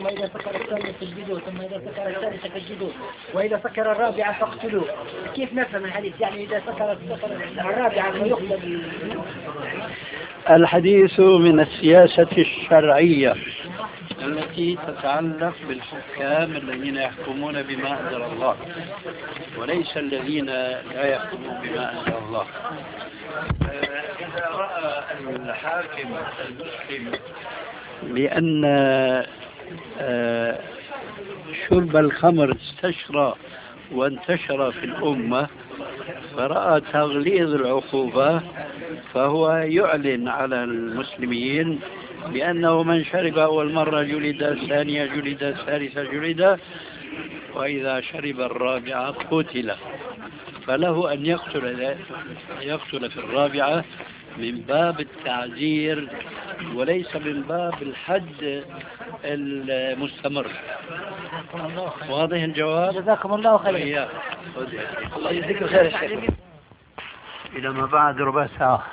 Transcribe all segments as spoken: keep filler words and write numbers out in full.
ثم إذا سكر الثالث فاجلدوه، ثم إذا سكر الثالث فاجلدوه، وإذا سكر الرابعة فاقتلوه. كيف نفهم الحديث؟ يعني إذا سكر الرابعة فيقتل. الحديث من السياسة الشرعية التي تتعلق بالحكام الذين يحكمون بما أنزل الله، وليس الذين لا يحكمون بما أنزل الله. إذا رأى الحاكم المسلم بأن شرب الخمر استشرى وانتشر في الأمة، فرأى تغليظ العقوبة، فهو يعلن على المسلمين بأنه من شرب أول مرة جلد، الثانية جلد، الثالثة جلد، وإذا شرب الرابعة قتل. فله أن يقتل يقتل في الرابعة من باب التعزير وليس من باب الحد المستمر. واضح الجواب؟ جزاكم الله خيرا. الله يجزيك خير. إلى ما بعد ربع ساعة.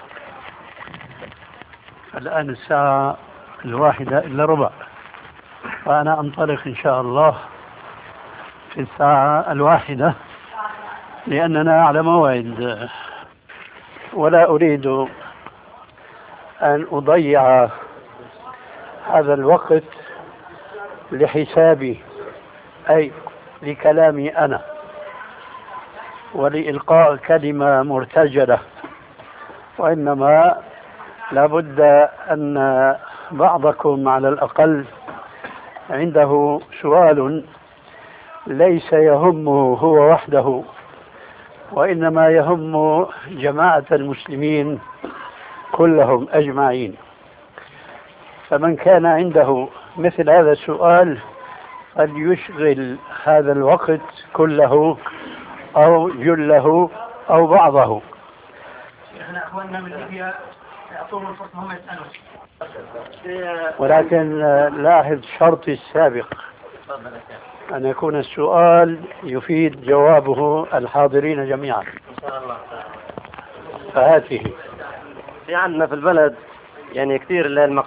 الآن الساعة الواحدة إلا ربع، وأنا أنطلق إن شاء الله في الساعة الواحدة لأننا على موعد، ولا أريد أن أضيع هذا الوقت لحسابي، أي لكلامي أنا، ولإلقاء كلمة مرتجلة، وإنما لابد أن بعضكم على الأقل عنده سؤال ليس يهمه هو وحده، وإنما يهم جماعة المسلمين كلهم أجمعين. فمن كان عنده مثل هذا السؤال فليشغل هذا الوقت كله أو جله أو بعضه. احنا أخواننا من ليبيا يعطوهم الفرصة هم يسألوا، ولكن لاحظ شرطي السابق أن يكون السؤال يفيد جوابه الحاضرين جميعا. فهاته في عندنا في البلد يعني كثير